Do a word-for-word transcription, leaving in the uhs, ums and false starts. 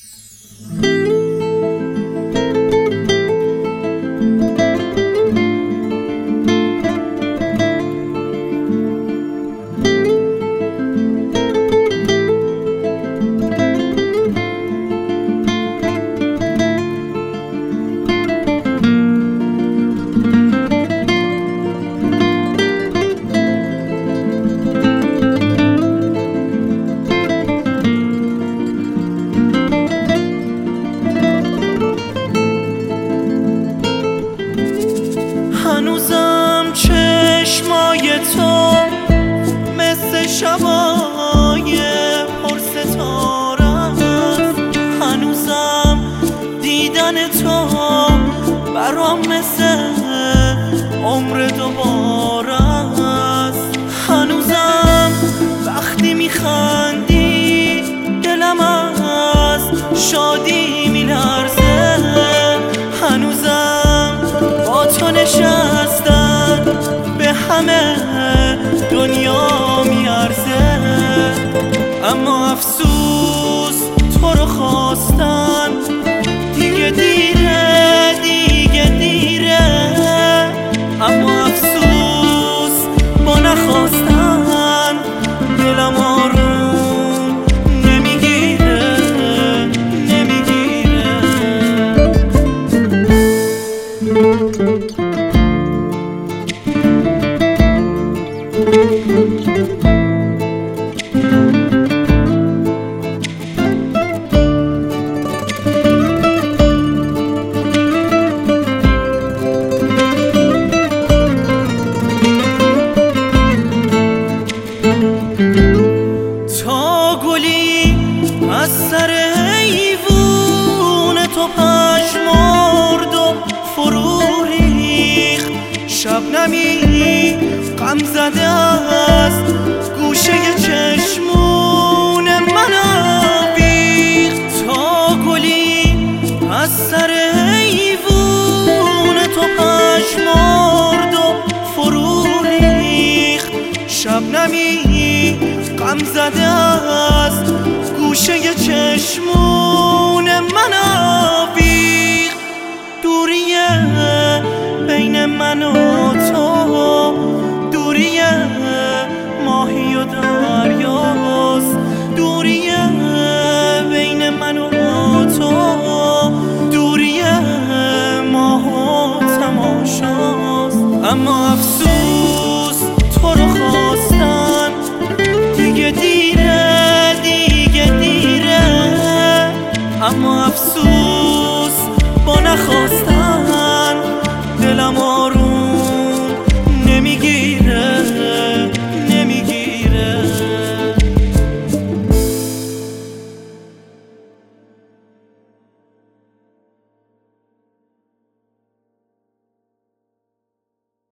هنوزم چشمای تو مثل شبای پر ستاره است. هنوزم دیدن تو برام مثل عمر دوباره است. هنوزم وقتی میخندی دلم از شادی میلرزه. هنوزم با تو نشستن به همه دنیا میارزه. اما افسوس تو رو خواستن دیگه دیره، دیگه دیره. اما افسوس با نخواستن دلم آروم نمیگیره، نمیگیره. تا گلی از سر حیوون تو پژمرد و فرو ریخت. شبنمی غم زده است گوشه چشمون من آویخت. تا گلی از سر حیوون تو پژمرد و فرو ریخت. شبنمی غم زده است گوشه چشمون من آویخت. دوریه بین من و تو، دوریه ماهی و دریاست. دوریه بین من و تو، دوریه ماه و تماشاست. اما افسوس